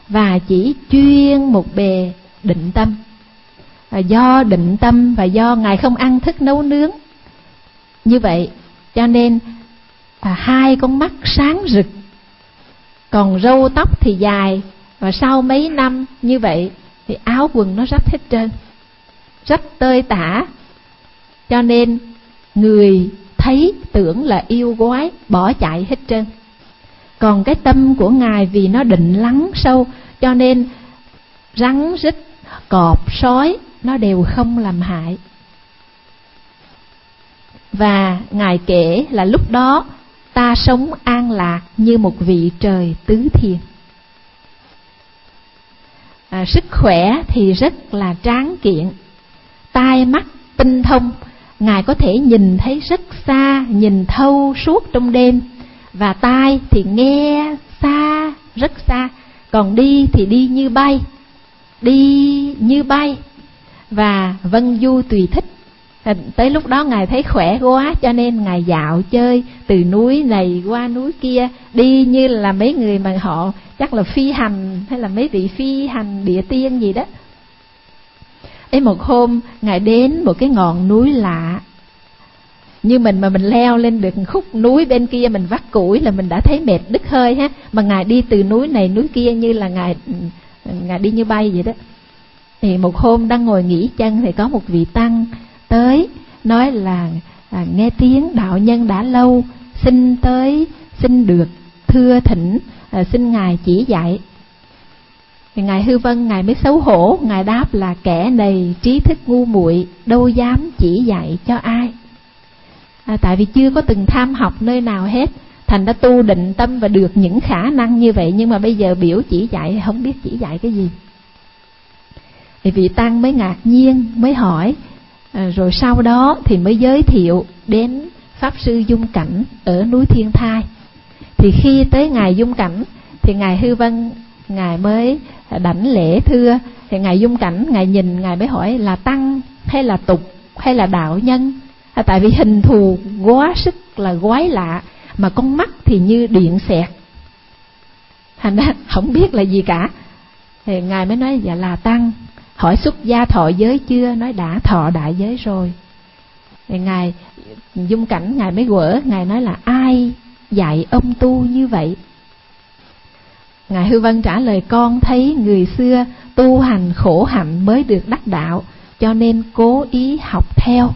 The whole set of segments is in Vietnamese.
và chỉ chuyên một bề định tâm. Do định tâm và do Ngài không ăn thức nấu nướng như vậy, cho nên hai con mắt sáng rực, còn râu tóc thì dài, và sau mấy năm như vậy thì áo quần nó rách hết trơn, rách tơi tả, cho nên người thấy tưởng là yêu quái bỏ chạy hết trơn. Còn cái tâm của Ngài vì nó định lắng sâu, cho nên rắn rít cọp sói nó đều không làm hại. Và Ngài kể là lúc đó ta sống an lạc như một vị trời tứ thiên. Sức khỏe thì rất là tráng kiện, tai mắt tinh thông, Ngài có thể nhìn thấy rất xa, nhìn thâu suốt trong đêm, và tai thì nghe xa, rất xa, còn đi thì đi như bay, và vân du tùy thích. Tới lúc đó Ngài thấy khỏe quá, cho nên Ngài dạo chơi từ núi này qua núi kia, đi như là mấy người mà họ chắc là phi hành, hay là mấy vị phi hành địa tiên gì đó. Một hôm Ngài đến một cái ngọn núi lạ, như mình mà mình leo lên được khúc núi bên kia, mình vắt củi là mình đã thấy mệt đứt hơi ha, mà Ngài đi từ núi này núi kia như là Ngài đi như bay vậy đó. Thì một hôm đang ngồi nghỉ chân thì có một vị tăng tới nói là nghe tiếng đạo nhân đã lâu, xin được thưa thỉnh, xin Ngài chỉ dạy. Thì Ngài Hư Vân Ngài mới xấu hổ, Ngài đáp là kẻ này trí thức ngu muội, đâu dám chỉ dạy cho ai. Tại vì chưa có từng tham học nơi nào hết, thành đã tu định tâm và được những khả năng như vậy, nhưng mà bây giờ biểu chỉ dạy không biết chỉ dạy cái gì. Thì vị tăng mới ngạc nhiên, mới hỏi, rồi sau đó thì mới giới thiệu đến Pháp Sư Dung Cảnh ở núi Thiên Thai. Thì khi tới Ngài Dung Cảnh thì Ngài Hư Vân Ngài mới đảnh lễ thưa. Thì Ngài Dung Cảnh Ngài nhìn, Ngài mới hỏi là tăng hay là tục hay là đạo nhân. Tại vì hình thù quá sức là quái lạ, mà con mắt thì như điện xẹt, thành ra không biết là gì cả. Thì Ngài mới nói dạ là tăng. Hỏi xuất gia thọ giới chưa? Nói đã thọ đại giới rồi. Thì Ngài Dung Cảnh Ngài mới quở, Ngài nói là ai dạy ông tu như vậy? Ngài Hư Vân trả lời, con thấy người xưa tu hành khổ hạnh mới được đắc đạo, cho nên cố ý học theo.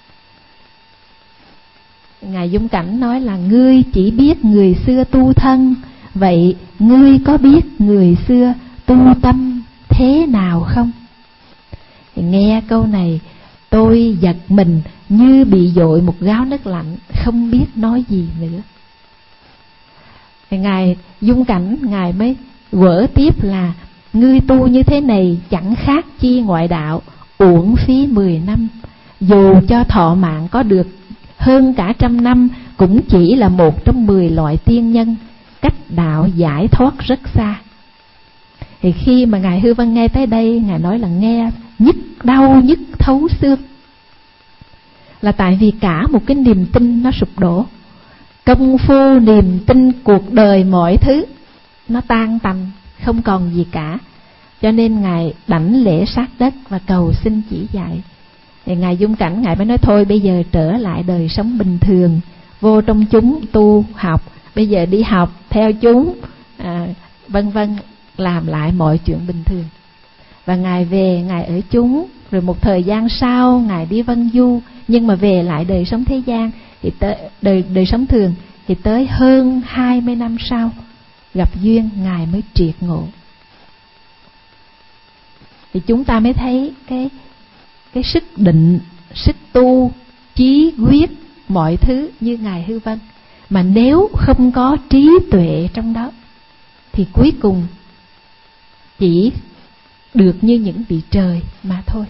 Ngài Dung Cảnh nói là ngươi chỉ biết người xưa tu thân, vậy ngươi có biết người xưa tu tâm thế nào không? Thì nghe câu này tôi giật mình như bị dội một gáo nước lạnh, không biết nói gì nữa. Thì Ngài Dung Cảnh Ngài mới quở tiếp là ngươi tu như thế này chẳng khác chi ngoại đạo, uổng phí 10 năm, dù cho thọ mạng có được hơn cả 100 năm cũng chỉ là một trong 10 loại tiên nhân, cách đạo giải thoát rất xa. Thì khi mà Ngài Hư Vân nghe tới đây, Ngài nói là nghe nhức đau, nhức thấu xương. Là tại vì cả một cái niềm tin nó sụp đổ, công phu niềm tin cuộc đời mọi thứ nó tan tành, không còn gì cả. Cho nên Ngài đảnh lễ sát đất và cầu xin chỉ dạy. Thì Ngài Dung Cảnh Ngài mới nói thôi bây giờ trở lại đời sống bình thường, vô trong chúng tu học, bây giờ đi học theo chúng, vân vân, làm lại mọi chuyện bình thường. Và Ngài về Ngài ở chúng, rồi một thời gian sau Ngài đi vân du, nhưng mà về lại đời sống thế gian thì đời sống thường thì tới hơn 20 năm sau gặp duyên Ngài mới triệt ngộ. Thì chúng ta mới thấy cái sức định, sức tu, chí quyết mọi thứ như Ngài Hư Vân. Mà nếu không có trí tuệ trong đó thì cuối cùng chỉ được như những vị trời mà thôi.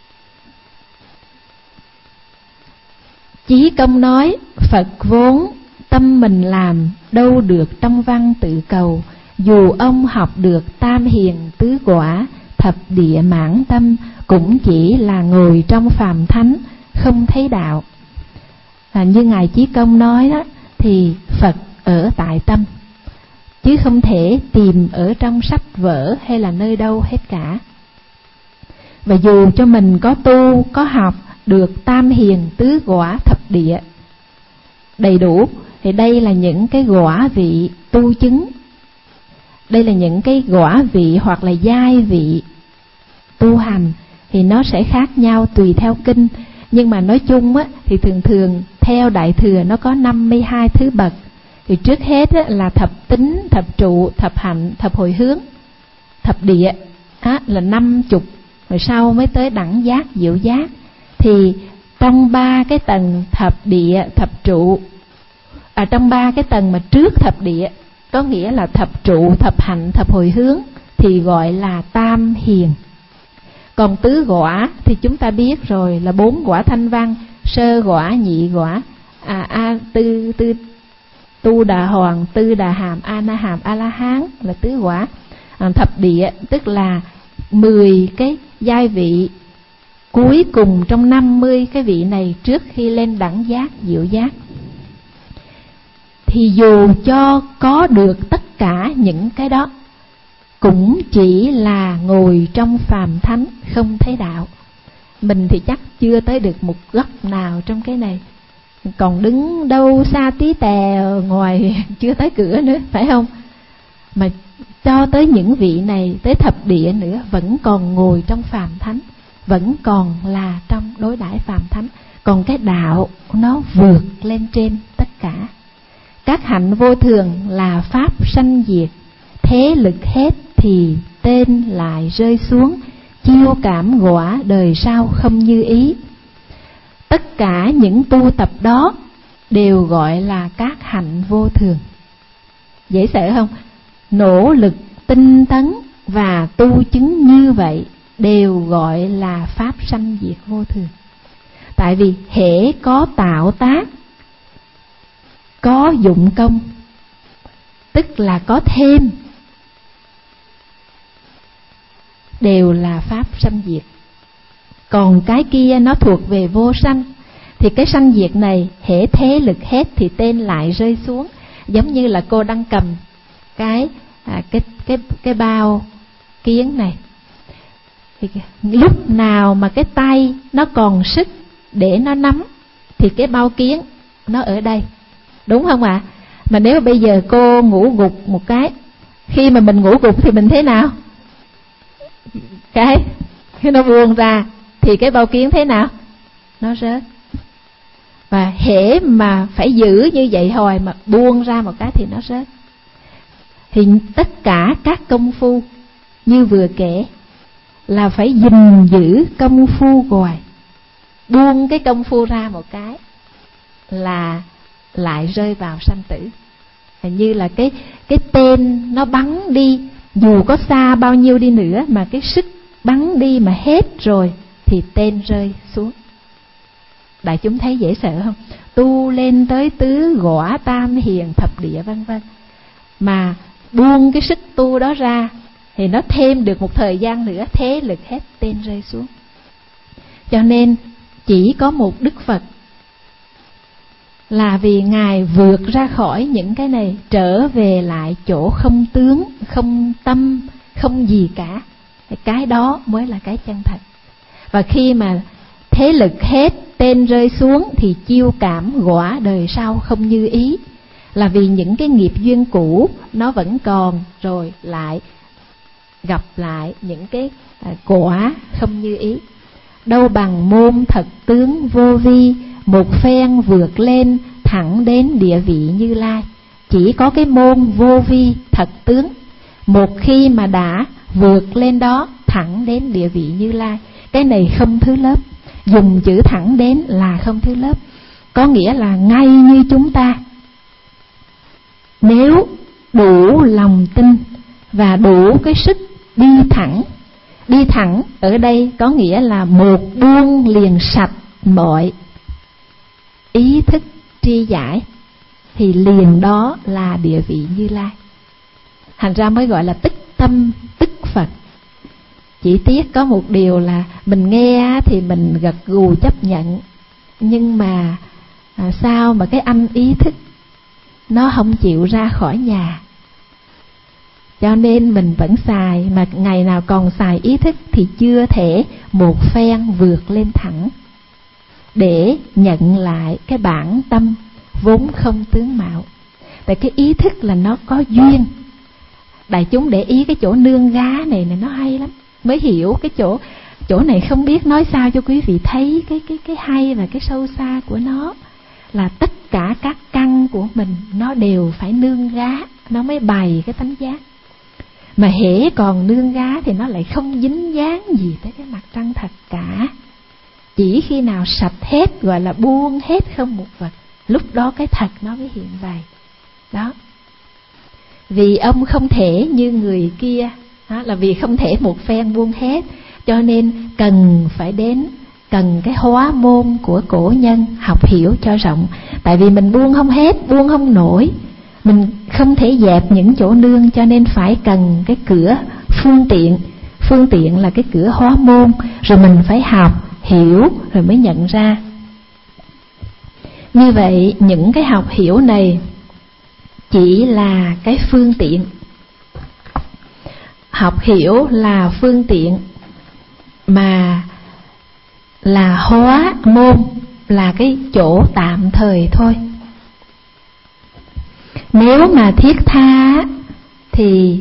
Chí Công nói, Phật vốn tâm mình làm, đâu được trong văn tự cầu. Dù ông học được tam hiền tứ quả, thập địa mãn tâm, cũng chỉ là ngồi trong phàm thánh, không thấy đạo. Như Ngài Chí Công nói đó, thì Phật ở tại tâm, chứ không thể tìm ở trong sách vở hay là nơi đâu hết cả. Và dù cho mình có tu, có học được tam hiền tứ quả thập địa đầy đủ, thì đây là những cái quả vị tu chứng, đây là những cái quả vị hoặc là giai vị tu hành, thì nó sẽ khác nhau tùy theo kinh. Nhưng mà nói chung á, thì thường theo Đại Thừa nó có 52 thứ bậc. Thì trước hết á, là thập tính, thập trụ, thập hạnh, thập hồi hướng, thập địa á, là 50. Rồi sau mới tới đẳng giác, diệu giác. Thì trong 3 cái tầng thập địa, thập trụ, trong 3 cái tầng mà trước thập địa, có nghĩa là thập trụ, thập hạnh, thập hồi hướng, thì gọi là tam hiền. Còn tứ quả thì chúng ta biết rồi, là 4 quả thanh văn: sơ quả, nhị quả, tu đà hoàng, tư đà hàm, a na hàm, a la hán, là tứ quả. Thập địa tức là 10 cái giai vị cuối cùng trong 50 cái vị này trước khi lên đẳng giác, diệu giác. Thì dù cho có được tất cả những cái đó, cũng chỉ là ngồi trong phàm thánh, không thấy đạo. Mình thì chắc chưa tới được một góc nào trong cái này, còn đứng đâu xa tí tè ngoài chưa tới cửa nữa, phải không? Mà cho tới những vị này, tới thập địa nữa, vẫn còn ngồi trong phàm thánh, vẫn còn là trong đối đãi phàm thánh. Còn cái đạo nó vượt lên trên tất cả. Các hạnh vô thường là pháp sanh diệt, thế lực hết thì tên lại rơi xuống, chiêu cảm quả đời sau không như ý. Tất cả những tu tập đó đều gọi là các hạnh vô thường. Dễ sợ không? Nỗ lực tinh tấn và tu chứng như vậy đều gọi là pháp sanh diệt vô thường. Tại vì hễ có tạo tác, có dụng công, tức là có thêm, đều là pháp sanh diệt. Còn cái kia nó thuộc về vô sanh, thì cái sanh diệt này hễ thế lực hết thì tên lại rơi xuống. Giống như là cô đang cầm cái bao kiến này, thì lúc nào mà cái tay nó còn sức để nó nắm thì cái bao kiến nó ở đây, đúng không ạ? Mà nếu bây giờ cô ngủ gục một cái, khi mà mình ngủ gục thì mình thế nào? Khi nó buông ra thì cái bao kiến thế nào? Nó rớt. Và hễ mà phải giữ như vậy hồi mà buông ra một cái thì nó rớt. Thì tất cả các công phu như vừa kể là phải gìn giữ công phu hoài. Buông cái công phu ra một cái là lại rơi vào sanh tử. Như là cái tên nó bắn đi, dù có xa bao nhiêu đi nữa mà cái sức bắn đi mà hết rồi thì tên rơi xuống. Đại chúng thấy dễ sợ không? Tu lên tới tứ quả, tam hiền, thập địa vân vân, mà buông cái sức tu đó ra thì nó thêm được một thời gian nữa, thế lực hết, tên rơi xuống. Cho nên chỉ có một Đức Phật là vì Ngài vượt ra khỏi những cái này, trở về lại chỗ không tướng, không tâm, không gì cả. Cái đó mới là cái chân thật. Và khi mà thế lực hết, tên rơi xuống thì chiêu cảm quả đời sau không như ý, là vì những cái nghiệp duyên cũ nó vẫn còn, rồi lại gặp lại những cái quả không như ý. Đâu bằng môn thật tướng vô vi, một phen vượt lên thẳng đến địa vị Như Lai. Chỉ có cái môn vô vi thật tướng, một khi mà đã vượt lên đó thẳng đến địa vị Như Lai, cái này không thứ lớp. Dùng chữ thẳng đến là không thứ lớp, có nghĩa là ngay như chúng ta, nếu đủ lòng tin và đủ cái sức đi thẳng. Đi thẳng ở đây có nghĩa là một buông liền sạch mọi ý thức tri giải, thì liền đó là địa vị Như Lai. Thành ra mới gọi là tức tâm tức Phật. Chỉ tiếc có một điều là mình nghe thì mình gật gù chấp nhận, nhưng mà sao mà cái anh ý thức nó không chịu ra khỏi nhà, cho nên mình vẫn xài, mà ngày nào còn xài ý thức thì chưa thể một phen vượt lên thẳng để nhận lại cái bản tâm vốn không tướng mạo. Tại cái ý thức là nó có duyên. Đại chúng để ý cái chỗ nương gá này nó hay lắm, mới hiểu cái chỗ này không biết nói sao cho quý vị thấy cái hay và cái sâu xa của nó. Là tất cả các căn của mình nó đều phải nương gá, nó mới bày cái tánh giác. Mà hễ còn nương gá thì nó lại không dính dáng gì tới cái mặt trăng thật cả. Chỉ khi nào sạch hết, gọi là buông hết không một vật, lúc đó cái thật nó mới hiện bày. Đó. Vì ông không thể như người kia, đó là vì không thể một phen buông hết, cho nên cần cái hóa môn của cổ nhân học hiểu cho rộng. Tại vì mình buông không hết, buông không nổi, mình không thể dẹp những chỗ nương, cho nên phải cần cái cửa phương tiện là cái cửa hóa môn. Rồi mình phải học hiểu rồi mới nhận ra. Như vậy những cái học hiểu này chỉ là cái phương tiện. Học hiểu là phương tiện, mà là hóa môn là cái chỗ tạm thời thôi. Nếu mà thiết tha thì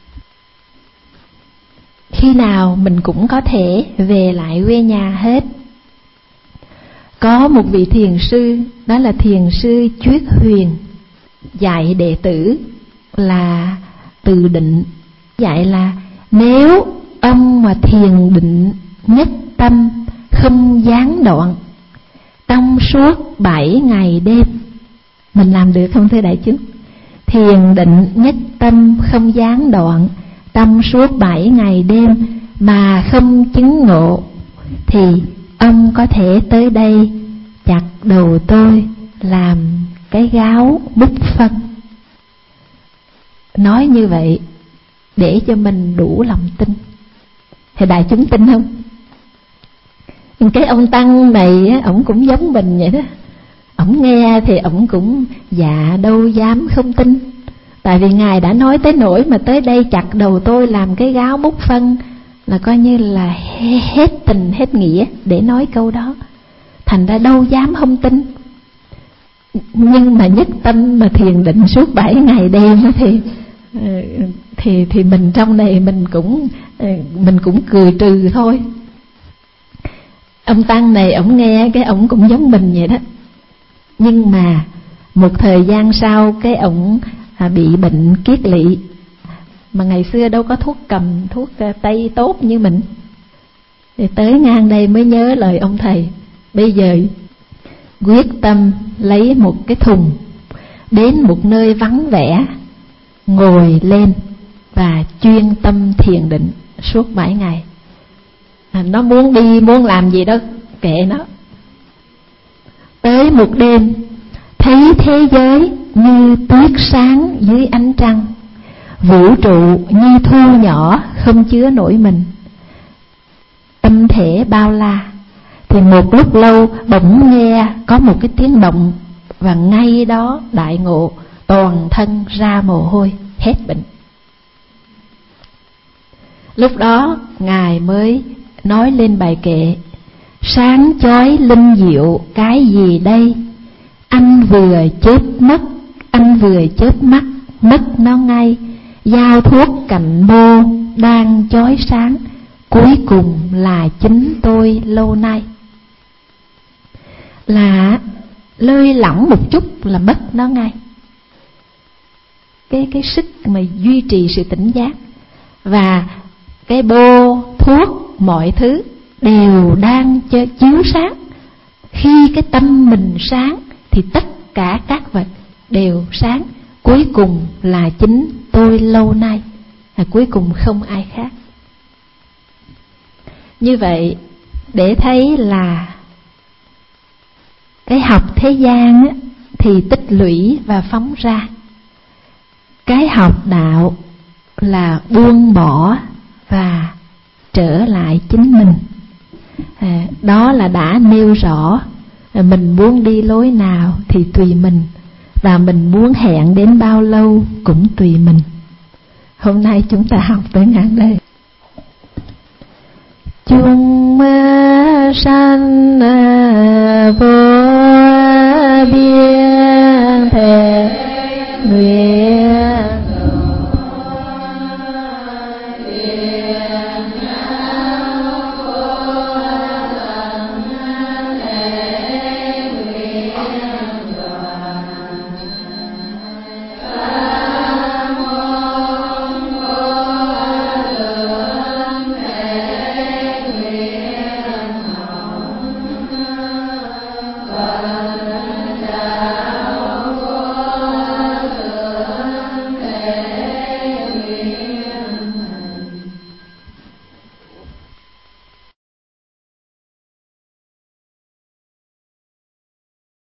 khi nào mình cũng có thể về lại quê nhà hết. Có một vị thiền sư, đó là thiền sư Chuyết Huyền, dạy đệ tử là từ định. Dạy là nếu ông mà thiền định nhất tâm không gián đoạn trong suốt 7 ngày đêm, mình làm được không thưa đại chúng? Thiền định nhất tâm không gián đoạn trong suốt 7 ngày đêm mà không chứng ngộ, thì ông có thể tới đây chặt đầu tôi làm cái gáo bút phân. Nói như vậy để cho mình đủ lòng tin. Thì đại chúng tin không? Cái ông tăng này ổng cũng giống mình vậy đó. Ổng nghe thì ổng cũng dạ đâu dám không tin. Tại vì Ngài đã nói tới nỗi mà tới đây chặt đầu tôi làm cái gáo bút phân, là coi như là hết tình hết nghĩa để nói câu đó. Thành ra đâu dám không tin. Nhưng mà nhất tâm mà thiền định suốt 7 ngày đêm thì mình trong này mình cũng cười trừ thôi. Ông tăng này ổng nghe cái ổng cũng giống mình vậy đó. Nhưng mà một thời gian sau cái ổng bị bệnh kiết lỵ. Mà ngày xưa đâu có thuốc cầm, thuốc tây tốt như mình. Thì tới ngang đây mới nhớ lời ông thầy. Bây giờ quyết tâm lấy một cái thùng, đến một nơi vắng vẻ, ngồi lên và chuyên tâm thiền định suốt 7 ngày. Nó muốn đi muốn làm gì đó kệ nó. Tới một đêm thấy thế giới như tuyết sáng dưới ánh trăng, vũ trụ như thu nhỏ không chứa nổi mình, tâm thể bao la. Thì một lúc lâu bỗng nghe có một cái tiếng động, và ngay đó đại ngộ, toàn thân ra mồ hôi, hết bệnh. Lúc đó Ngài mới nói lên bài kệ: sáng chói linh diệu cái gì đây, anh vừa chớp mắt mất nó ngay, giao thuốc cạnh bô đang chói sáng, cuối cùng là chính tôi lâu nay. Là lơi lỏng một chút là mất nó ngay. Cái sức mà duy trì sự tỉnh giác, và cái bô thuốc mọi thứ đều đang chiếu sáng. Khi cái tâm mình sáng thì tất cả các vật đều sáng, cuối cùng là chính tôi lâu nay, cuối cùng không ai khác. Như vậy để thấy là cái học thế gian thì tích lũy và phóng ra. Cái học đạo là buông bỏ và trở lại chính mình. Đó là đã nêu rõ, mình muốn đi lối nào thì tùy mình, và mình muốn hẹn đến bao lâu cũng tùy mình. Hôm nay chúng ta học tới ngàn đây. Chung sanh vô